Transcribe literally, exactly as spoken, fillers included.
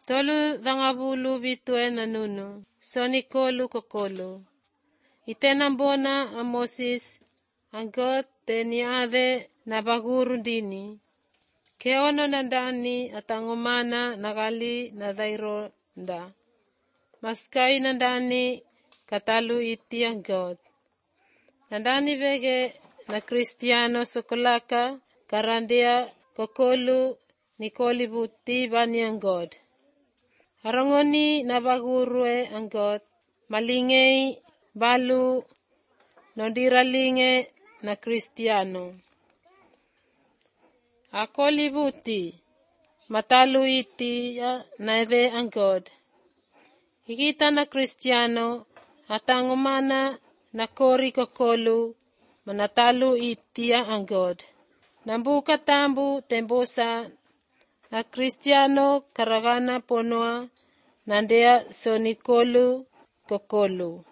Tolu dhangabulu bitwe nanunu, sonikolu kokolu. Itenambona a Moses, angot teniade na baguru dini. Keono nandani atangomana nagali na dhaironda. Maskai nandani katalu iti angot. Nandani vege na Kristiano sokolaka karandia kokolu nikoli buti bani angot. Harangoni na bagurue angot malingei balu nondiralinge na Kristiano. Akoli buti matalu iti ya naeve angot. Hikita na Kristiano atangomana na kori kokolu manatalu iti ya angot. Nambuka tambu tembosa na Kristiano karagana ponoa nandea sonikolu kokolu.